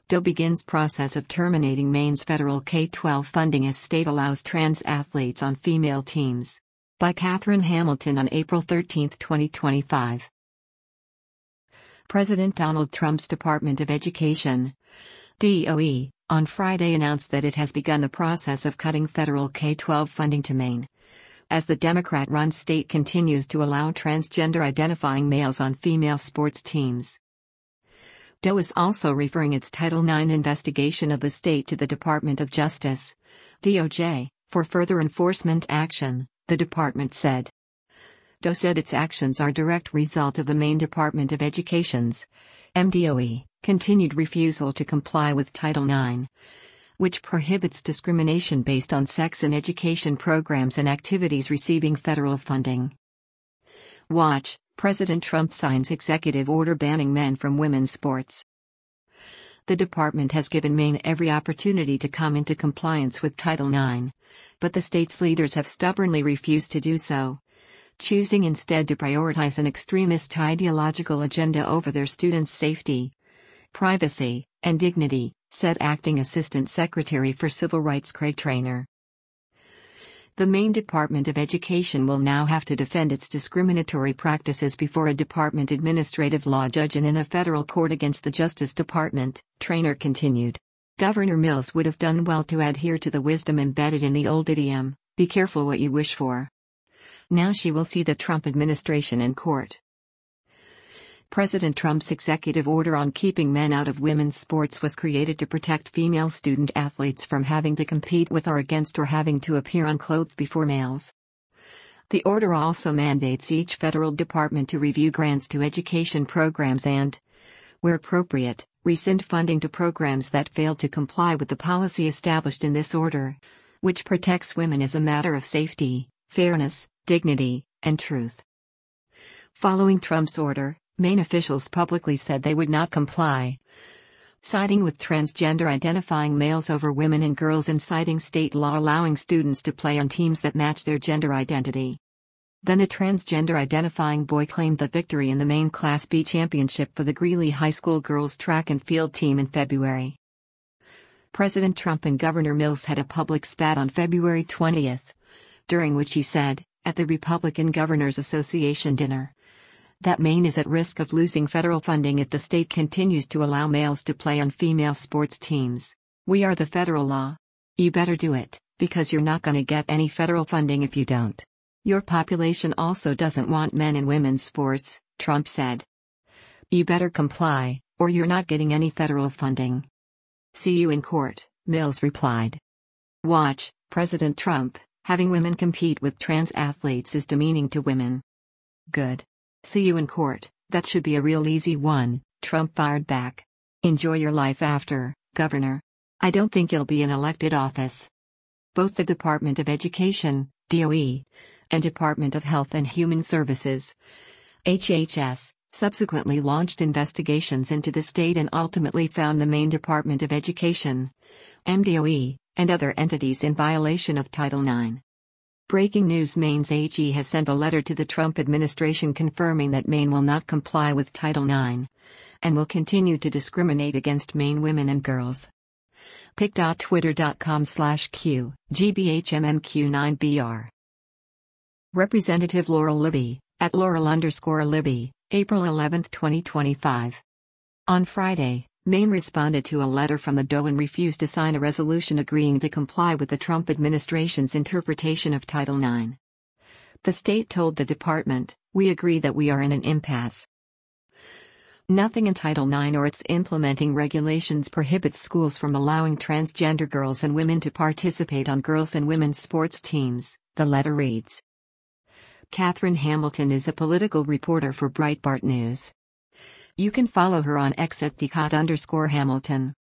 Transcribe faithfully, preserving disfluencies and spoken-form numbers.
D O begins process of terminating Maine's federal K twelve funding as state allows trans athletes on female teams. By Catherine Hamilton on April thirteenth, twenty twenty-five. President Donald Trump's Department of Education, D O E, on Friday announced that it has begun the process of cutting federal K twelve funding to Maine, as the Democrat-run state continues to allow transgender-identifying males on female sports teams. D O E is also referring its Title nine investigation of the state to the Department of Justice, D O J, for further enforcement action, the department said. D O E said its actions are a direct result of the Maine Department of Education's, M D O E, continued refusal to comply with Title nine, which prohibits discrimination based on sex in education programs and activities receiving federal funding. Watch, President Trump signs executive order banning men from women's sports. The department has given Maine every opportunity to come into compliance with Title nine, but the state's leaders have stubbornly refused to do so, choosing instead to prioritize an extremist ideological agenda over their students' safety, privacy, and dignity, said Acting Assistant Secretary for Civil Rights Craig Traynor. The Maine Department of Education will now have to defend its discriminatory practices before a department administrative law judge and in a federal court against the Justice Department, Traynor continued. Governor Mills would have done well to adhere to the wisdom embedded in the old idiom, "Be careful what you wish for." Now she will see the Trump administration in court. President Trump's executive order on keeping men out of women's sports was created to protect female student athletes from having to compete with or against or having to appear unclothed before males. The order also mandates each federal department to review grants to education programs and, where appropriate, rescind funding to programs that fail to comply with the policy established in this order, which protects women as a matter of safety, fairness, dignity, and truth. Following Trump's order, Maine officials publicly said they would not comply, siding with transgender-identifying males over women and girls and citing state law allowing students to play on teams that match their gender identity. Then a transgender-identifying boy claimed the victory in the Maine Class B championship for the Greeley High School girls track and field team in February. President Trump and Governor Mills had a public spat on February twentieth, during which he said, at the Republican Governors Association dinner, that Maine is at risk of losing federal funding if the state continues to allow males to play on female sports teams. "We are the federal law. You better do it, because you're not gonna get any federal funding if you don't. Your population also doesn't want men in women's sports," Trump said. "You better comply, or you're not getting any federal funding." "See you in court," Mills replied. Watch, President Trump, having women compete with trans athletes is demeaning to women. Good. "See you in court, that should be a real easy one," Trump fired back. "Enjoy your life after, Governor. I don't think you'll be in elected office." Both the Department of Education, D O E, and Department of Health and Human Services, H H S, subsequently launched investigations into the state and ultimately found the Maine Department of Education, M D O E, and other entities in violation of Title nine. Breaking news: Maine's A G has sent a letter to the Trump administration confirming that Maine will not comply with Title nine and will continue to discriminate against Maine women and girls. pic dot twitter dot com slash q g b h m m q nine b r Representative Laurel Libby, at Laurel underscore Libby, April eleventh, twenty twenty-five. On Friday, Maine responded to a letter from the D O E and refused to sign a resolution agreeing to comply with the Trump administration's interpretation of Title nine. The state told the department, "We agree that we are in an impasse. Nothing in Title nine or its implementing regulations prohibits schools from allowing transgender girls and women to participate on girls' and women's sports teams," the letter reads. Catherine Hamilton is a political reporter for Breitbart News. You can follow her on X at the cot underscore Hamilton.